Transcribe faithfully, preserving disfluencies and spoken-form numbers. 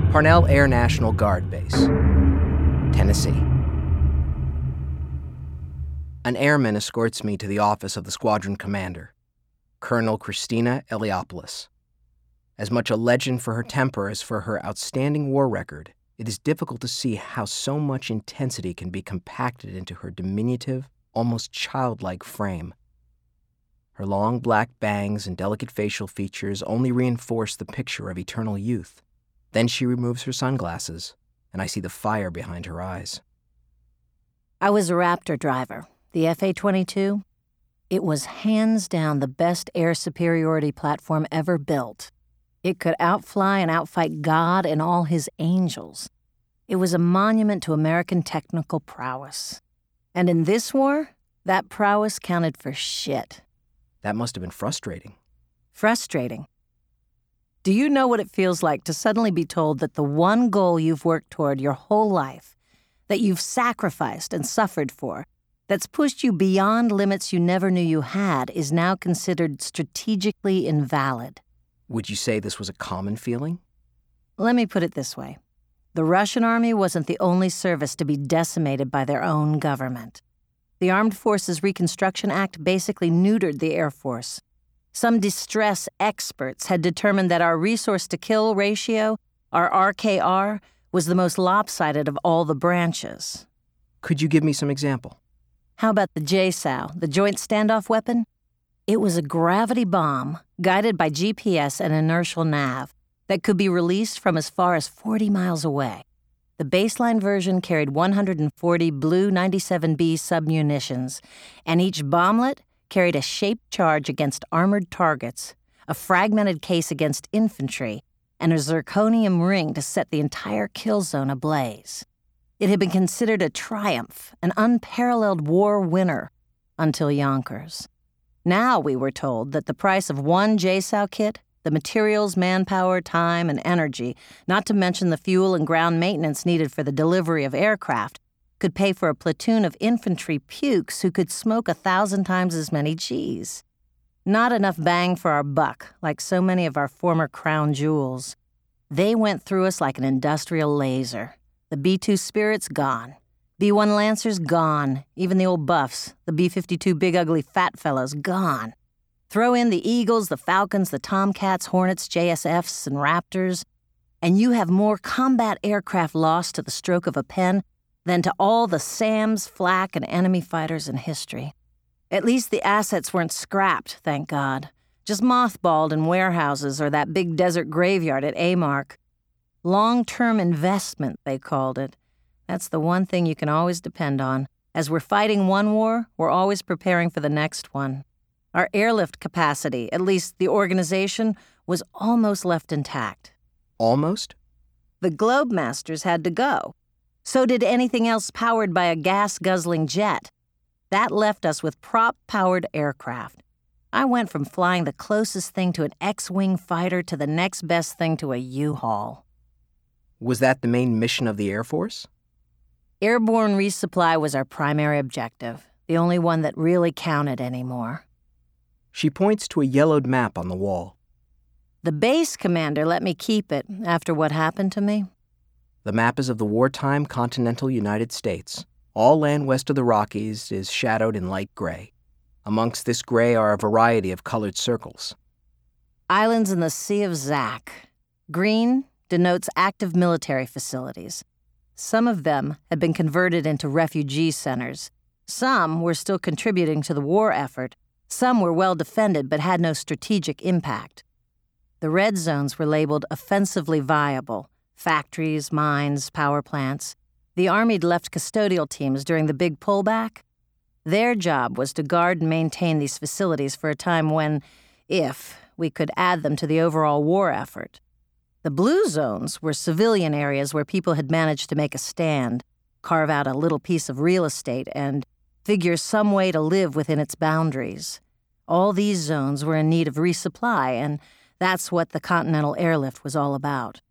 Parnell Air National Guard Base, Tennessee. An airman escorts me to the office of the squadron commander, Colonel Christina Eliopoulos. As much a legend for her temper as for her outstanding war record, it is difficult to see how so much intensity can be compacted into her diminutive, almost childlike frame. Her long black bangs and delicate facial features only reinforce the picture of eternal youth. Then she removes her sunglasses, and I see the fire behind her eyes. I was a Raptor driver, the F A twenty-two. It was hands down the best air superiority platform ever built. It could outfly and outfight God and all his angels. It was a monument to American technical prowess. And in this war, that prowess counted for shit. That must have been frustrating. Frustrating. Do you know what it feels like to suddenly be told that the one goal you've worked toward your whole life, that you've sacrificed and suffered for, that's pushed you beyond limits you never knew you had, is now considered strategically invalid? Would you say this was a common feeling? Let me put it this way. The Russian army wasn't the only service to be decimated by their own government. The Armed Forces Reconstruction Act basically neutered the Air Force. Some distress experts had determined that our resource-to-kill ratio, our R K R, was the most lopsided of all the branches. Could you give me some example? How about the J SOW, the Joint Standoff Weapon? It was a gravity bomb guided by G P S and inertial nav that could be released from as far as forty miles away. The baseline version carried one hundred forty Blue ninety-seven B submunitions, and each bomblet carried a shaped charge against armored targets, a fragmented case against infantry, and a zirconium ring to set the entire kill zone ablaze. It had been considered a triumph, an unparalleled war winner, until Yonkers. Now we were told that the price of one J SOW kit, the materials, manpower, time, and energy, not to mention the fuel and ground maintenance needed for the delivery of aircraft, could pay for a platoon of infantry pukes who could smoke a thousand times as many G's. Not enough bang for our buck, like so many of our former crown jewels. They went through us like an industrial laser. The B two Spirit's gone. B one Lancers gone. Even the old buffs, the B fifty-two big ugly fat fellows, gone. Throw in the Eagles, the Falcons, the Tomcats, Hornets, J S Fs, and Raptors, and you have more combat aircraft lost to the stroke of a pen than to all the SAMs, flak, and enemy fighters in history. At least the assets weren't scrapped, thank God. Just mothballed in warehouses or that big desert graveyard at A-Mark. Long-term investment, they called it. That's the one thing you can always depend on. As we're fighting one war, we're always preparing for the next one. Our airlift capacity, at least the organization, was almost left intact. Almost? The Globemasters had to go. So did anything else powered by a gas-guzzling jet. That left us with prop-powered aircraft. I went from flying the closest thing to an X-wing fighter to the next best thing to a U-Haul. Was that the main mission of the Air Force? Airborne resupply was our primary objective, the only one that really counted anymore. She points to a yellowed map on the wall. The base commander let me keep it after what happened to me. The map is of the wartime continental United States. All land west of the Rockies is shadowed in light gray. Amongst this gray are a variety of colored circles. Islands in the Sea of Zack. Green denotes active military facilities. Some of them had been converted into refugee centers. Some were still contributing to the war effort. Some were well defended but had no strategic impact. The red zones were labeled offensively viable. Factories, mines, power plants. The Army'd left custodial teams during the big pullback. Their job was to guard and maintain these facilities for a time when, if, we could add them to the overall war effort. The blue zones were civilian areas where people had managed to make a stand, carve out a little piece of real estate, and figure some way to live within its boundaries. All these zones were in need of resupply, and that's what the Continental Airlift was all about.